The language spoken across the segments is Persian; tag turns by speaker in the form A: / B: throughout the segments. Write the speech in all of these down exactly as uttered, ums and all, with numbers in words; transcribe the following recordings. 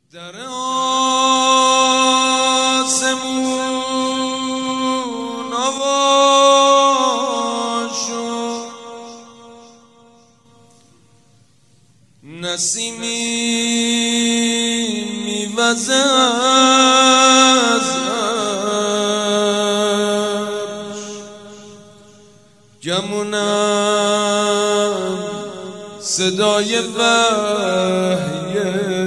A: در آسمون آوا شد، نسیمی میوزه از عرش، گمونم صدای وحیه،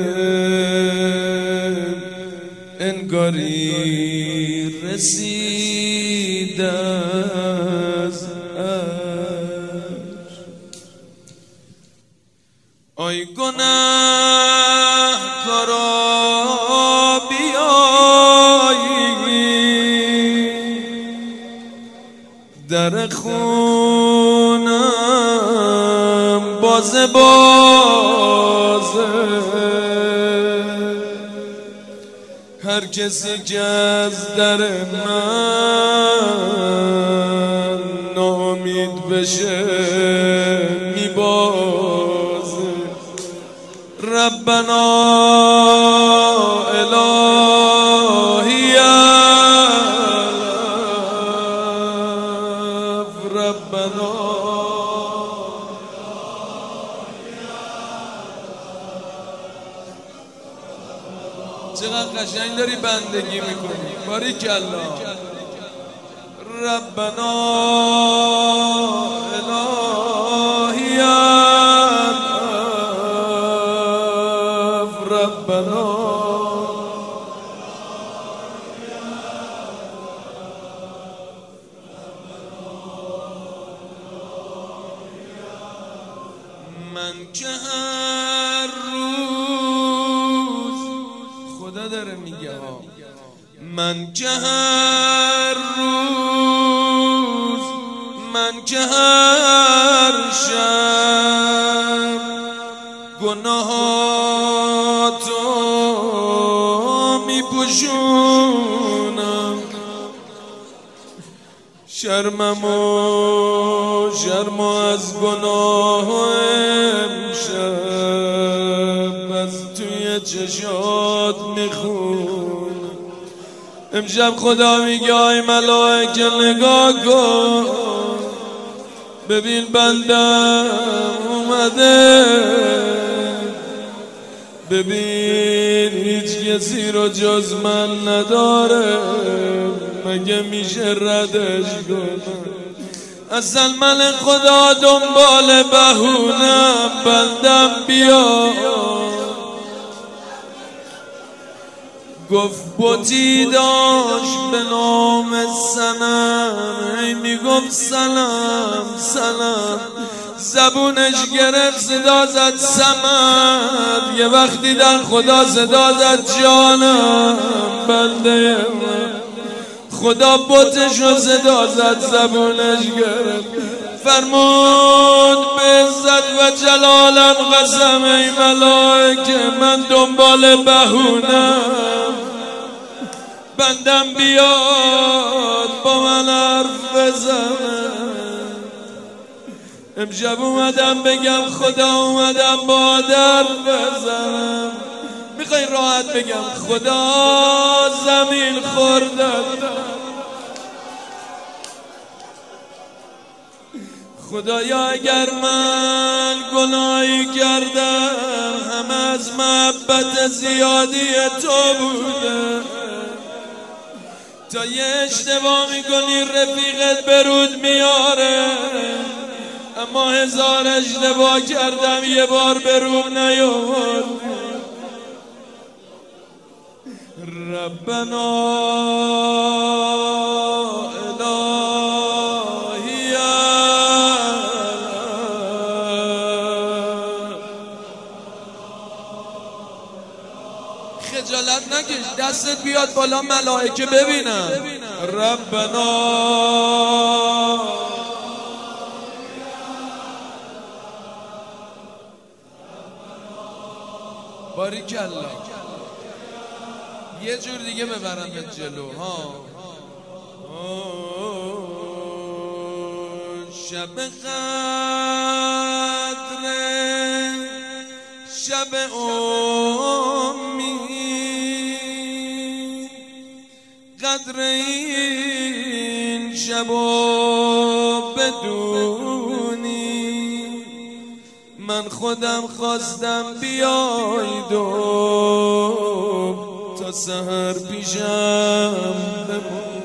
A: انگاری رسید از عرش. آی گنهکارا بیایید، در خونم بازه بازه، هر کسی که از در من ناامید بشه میبازه. ربنا الهی الف، ربنا چقدر قشنگ داری بندگی میکنی، باریکالله. ربنا الهی الف، ربنا من که هر روز، خدا داره میگه ها، من که هر روز، من که هر شب گناهاتو میپوشونم، شرممو شرمو از گناه امشب از توی چشات میخونم. امشب خدا میگه آی ملائکه نگاه کن، ببین بندم اومده، ببین هیچ کسی رو جز من نداره، مگه میشه ردش کنم؟ اصلا من خدا دنبال بهونم، بندم بیا. گفت بتی داشت به نام سنم، ای میگفت سلام سلام، زبونش گرفت صدا زد سمد، یه وقتی در خدا صدا زد جانم بنده من. خدا بتشو صدا زد زبونش گرفت، فرمود به عزت و جلالم قسم ای ملائکه من دنبال بهونم، بندم بیاد با من حرف بزنه. امشب اومدم بگم خدا اومدم با در بزنم، میخوای راحت بگم خدا زمین خوردم، خدایا اگر من گناهی کردم همه از محبت زیادی تو بوده، تا یه اشتباه میکنی رفیقت برود میاره، اما هزار اشتباه کردم یه بار برود نیامد. ربنا الهی خجالت نکش، دستت بیاد بالا ملائکه ببینم. ربنا باریکالله. یه جور دیگه ببرم به جلو ها. شب قدر شب امید قدر این شبو بدونی، من خودم خواستم بیاید و تا سحر پیشم بمون.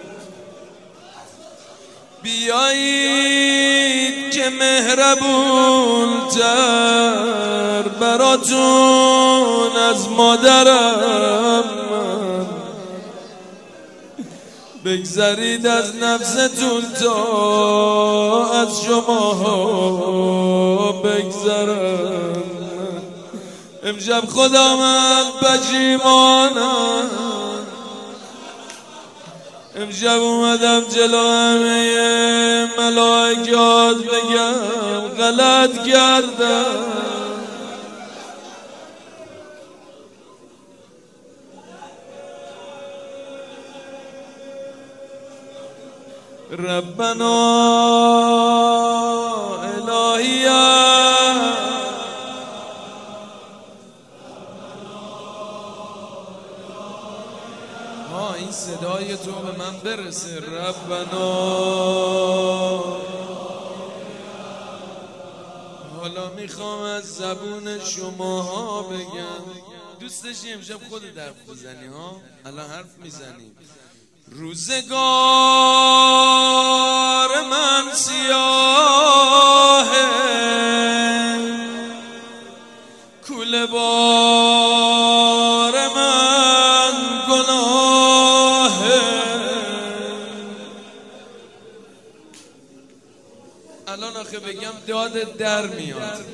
A: بیایید که مهربون تر براتون از مادرم من، بگذرید از نفستون تا از شماها بگذرم. امشب خدا من پشیمانم، امشب اومدم جلو همه ملائکات بگم غلط کردم. ربنا الهی ها، این صدای تو به من برسه. ربنا حالا میخوام از زبون شماها بگم. دوست داشتی امشب خودت حرف بزنی ها؟ الان حرف میزنیم. روزگار من سیاهه، کوله بار من گناهه. الان آخه بگم داد در میاد.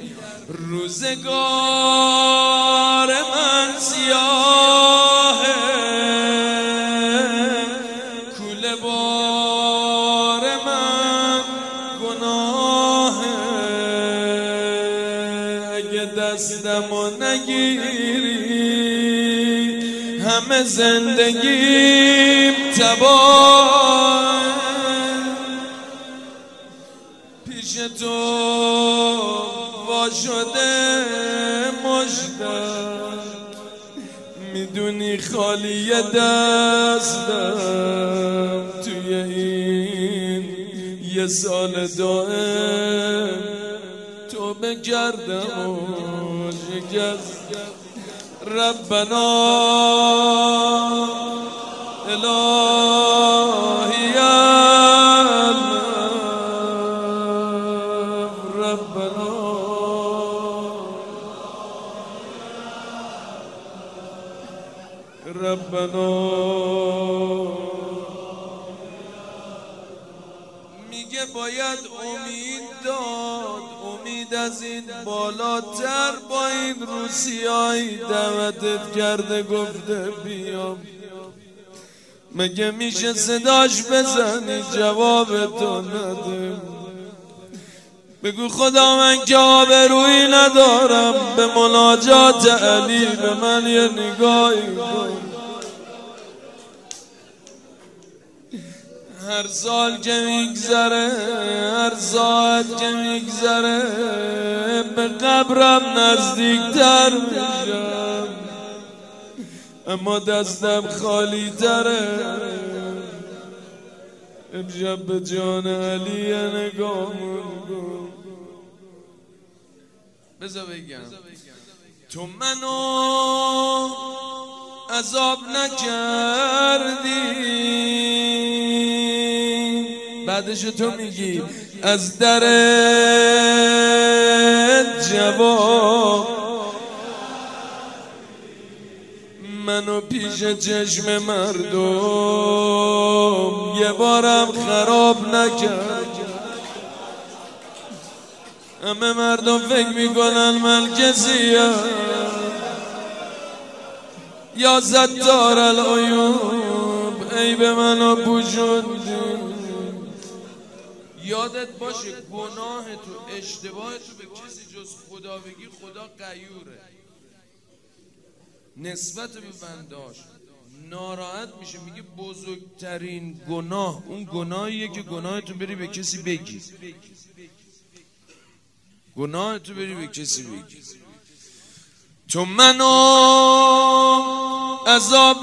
A: روزگار من سیاهه، کوله بار من گناهه. اگه دستمو نگیری همه زندگیم تباه، پیش تو وا شده مژدم، میدونی خالی دستم توی این یه سال دائم توبه کردم و شکست. ربنا الهی ربنا ربنا میگه باید امید داد، امید از این بالاتر. با این روسیایی دعوتت کرده گفته بیام، مگه میشه صداش بزنی جواب تو نده؟ بگو خدا من که آبرویی ندارم، به مناجات علی به من یه نگاهی کن. هر سال که میگذره، هر ساعت که میگذره، به قبرم نزدیکتر میشم، اما دستم خالی تره. امشب به جان علی نگامون کن. بذار بگم تو منو عذاب نکردی، بعدش تو میگی از در جواب منو پیش چشم مردم یه بارم خراب نکرد. همه مردم فکر میکنن من کسیم یا ستار العیوب، عیب منو پوشوندی. یادت باشه گناه تو، اشتباه تو به کسی جز خدا بگی، خدا غیوره. نسبت به بنداش ناراحت میشه، میگه بزرگترین گناه اون گناهیه که گناه تو بری به کسی بگی. گناه تو بری به کسی بگی. تو منو عذاب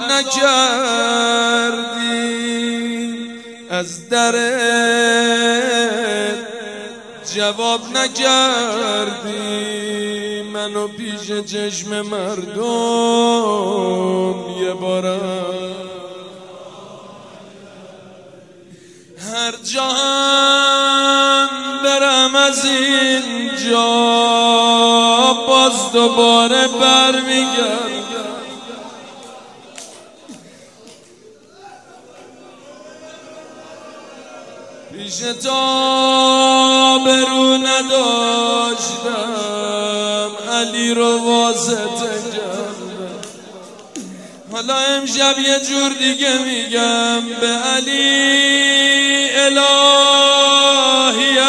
A: نکردی، از درت جواب نکردی، منو پیش چشم مردم یه بارم هر جان برم از اینجا باز دوباره برمیگردم، پیش تا برو نداشتم علی رو واسطه کردم، حالا امشب یه جور دیگه میگم به علی الهی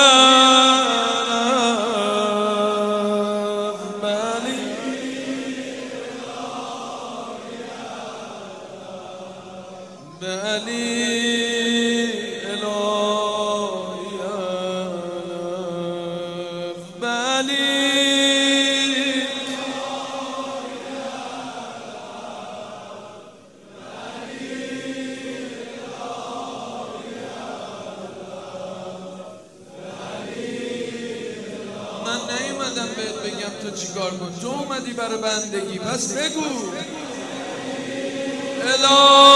A: به علی الهی به علی من نیومدم بهت بگم تو چیکار کن، تو اومدی برای بندگی، پس بگو الهی